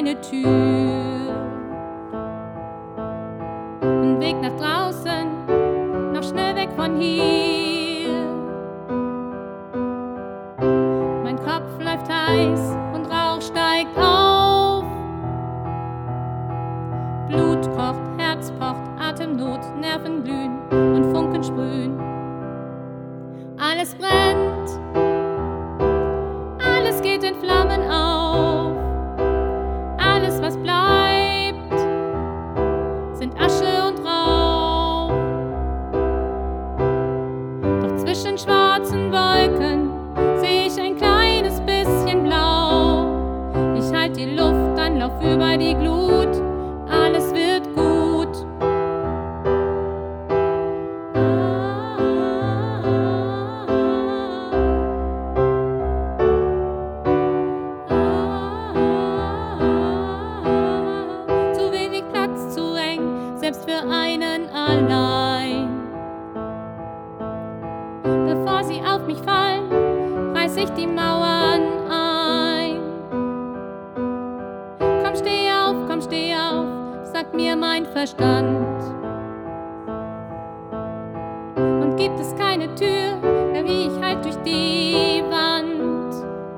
keine Tür. Ein Weg nach draußen, noch schnell weg von hier. Mein Kopf läuft heiß und Rauch steigt auf. Blut kocht, Herz pocht, Atemnot, Nerven glühen und Funken sprühen. Alles brennt, alles geht in Flammen auf. Alles, was bleibt, sind Asche und Rauch. Doch zwischen schwarzen Wolken sehe ich ein kleines bisschen Blau. Ich halt die Luft, dann lauf über die Glut. Alles wird gut. Zu wenig Platz, zu eng, selbst für einen allein. Bevor sie auf mich fallen, reiß ich die Mauern ein. Komm, steh auf, sagt mir mein Verstand. Und gibt es keine Tür, da wie ich halt durch die Wand.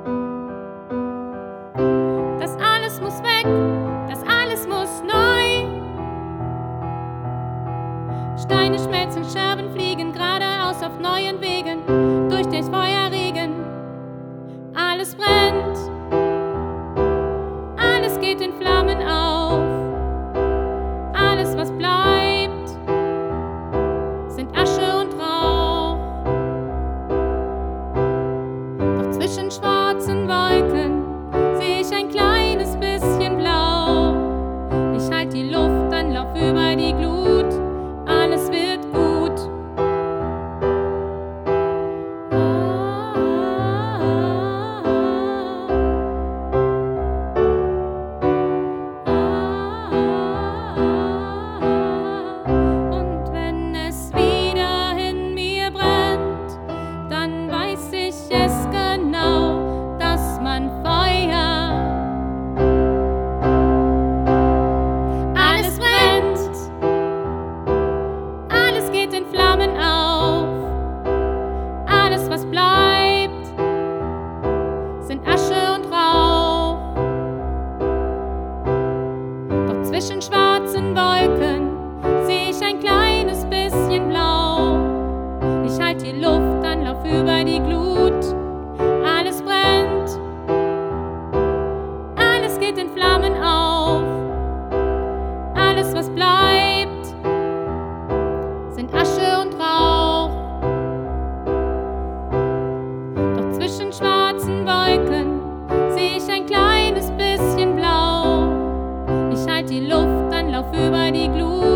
Das alles muss weg, das alles muss neu. Steine schmelzen, Scherben fliegen geradeaus auf neuen Wegen, durch den Feuerregen. Alles brennt, alles geht in Flammen auf. Alles, was bleibt, sind Asche und Rauch. Doch zwischen schwarzen Wolken sehe ich ein kleines bisschen Blau. Ich halt die Luft, dann lauf über die Glut. Alles wird gut. Und wenn es wieder in mir brennt, dann weiß ich es genau, dass man Feuer. Alles brennt, alles geht in Flammen auf. Alles, was bleibt, sind Asche und Rauch. Doch zwischen schwarzen Wolken sehe ich ein kleines bisschen Blau. Ich halt die Luft, dann lauf über die Glut. Alles brennt, alles geht in Flammen auf. Alles, was bleibt, sind Asche und Rauch. Doch zwischen schwarzen Wolken sehe ich ein kleines bisschen Blau. Ich halt die Luft, dann lauf über die Glut.